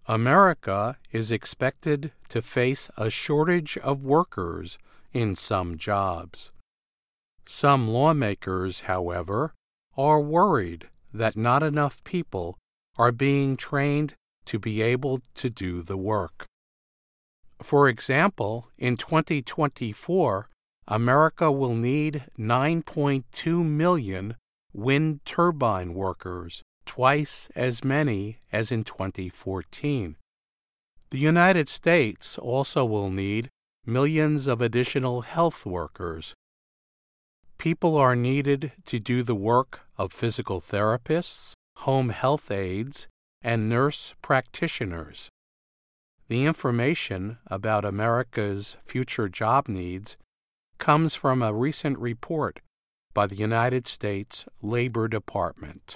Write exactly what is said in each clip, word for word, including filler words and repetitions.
America is expected to face a shortage of workers in some jobs. Some lawmakers, however, are worried that not enough people are being trained to be able to do the work. For example, in twenty twenty-four, America will need nine point two million wind turbine workers, twice as many as in twenty fourteen. The United States also will need millions of additional health workers. People are needed to do the work of physical therapists, home health aides, and nurse practitioners. The information about America's future job needs comes from a recent report by the United States Labor Department.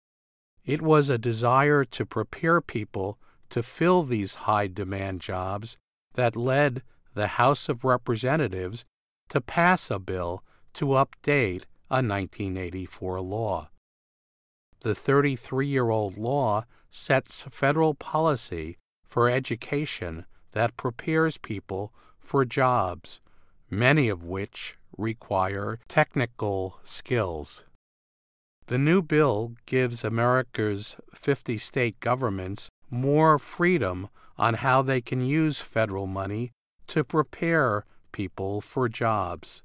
It was a desire to prepare people to fill these high-demand jobs that led the House of Representatives to pass a bill to update a nineteen eighty-four law. The thirty-three-year-old law sets federal policy for education that prepares people for jobs, many of which require technical skills. The new bill gives America's fifty state governments more freedom on how they can use federal money to prepare people for jobs.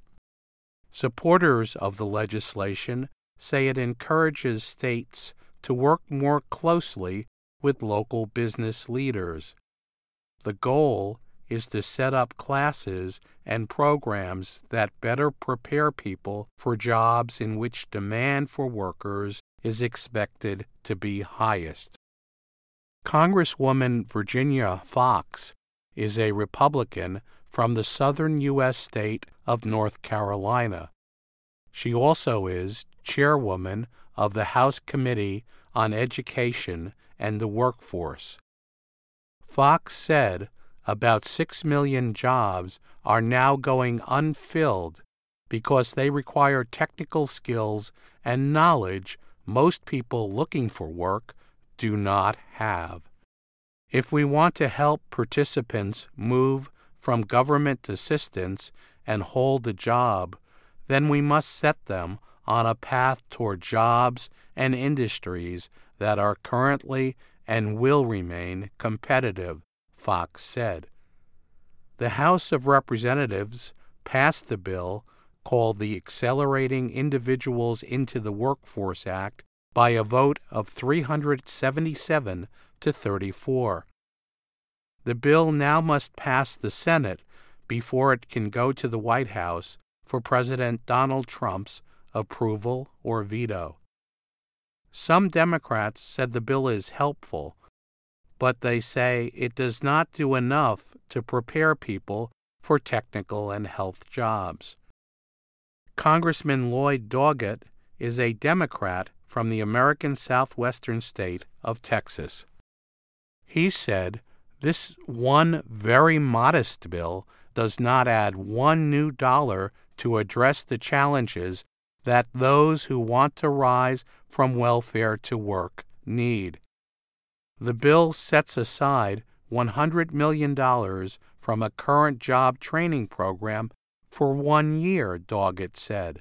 Supporters of the legislation say it encourages states to work more closely with local business leaders. The goal is to set up classes and programs that better prepare people for jobs in which demand for workers is expected to be highest. Congresswoman Virginia Foxx is a Republican from the southern U S state of North Carolina. She also is chairwoman of the House Committee on Education and the Workforce. Foxx said about six million jobs are now going unfilled because they require technical skills and knowledge most people looking for work do not have. If we want to help participants move from government assistance and hold a job, then we must set them on a path toward jobs and industries that are currently and will remain competitive, Foxx said. The House of Representatives passed the bill called the Accelerating Individuals into the Workforce Act by a vote of three hundred seventy-seven to thirty-four. The bill now must pass the Senate before it can go to the White House for President Donald Trump's approval or veto. Some Democrats said the bill is helpful, but they say it does not do enough to prepare people for technical and health jobs. Congressman Lloyd Doggett is a Democrat from the American southwestern state of Texas. He said, "This one very modest bill does not add one new dollar to address the challenges that those who want to rise from welfare to work need." The bill sets aside one hundred million dollars from a current job training program for one year, Doggett said.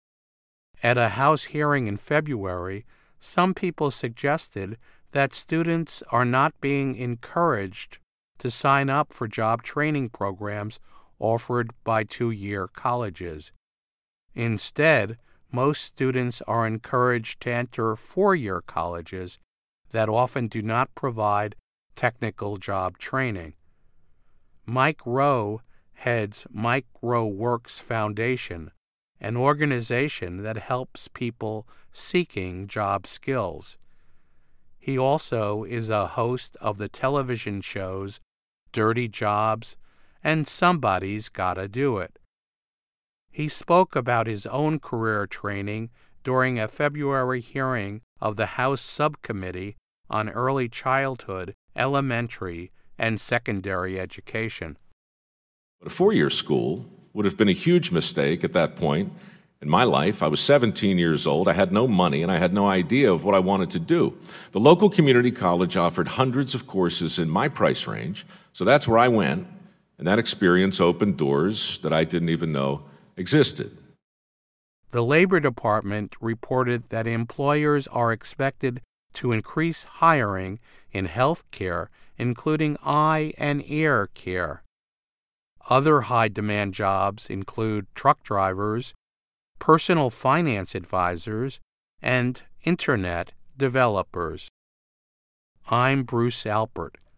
At a House hearing in February, some people suggested that students are not being encouraged to sign up for job training programs offered by two-year colleges. Instead, most students are encouraged to enter four-year colleges that often do not provide technical job training. Mike Rowe heads Mike Rowe Works Foundation, an organization that helps people seeking job skills. He also is a host of the television shows Dirty Jobs and Somebody's Gotta Do It. He spoke about his own career training during a February hearing of the House Subcommittee on Early Childhood, Elementary, and Secondary Education. A four-year school would have been a huge mistake at that point In my life, I was seventeen years old, I had no money, and I had no idea of what I wanted to do. The local community college offered hundreds of courses in my price range, so that's where I went, and that experience opened doors that I didn't even know existed. The Labor Department reported that employers are expected to increase hiring in health care, including eye and ear care. Other high-demand jobs include truck drivers, personal finance advisors, and Internet developers. I'm Bruce Alpert.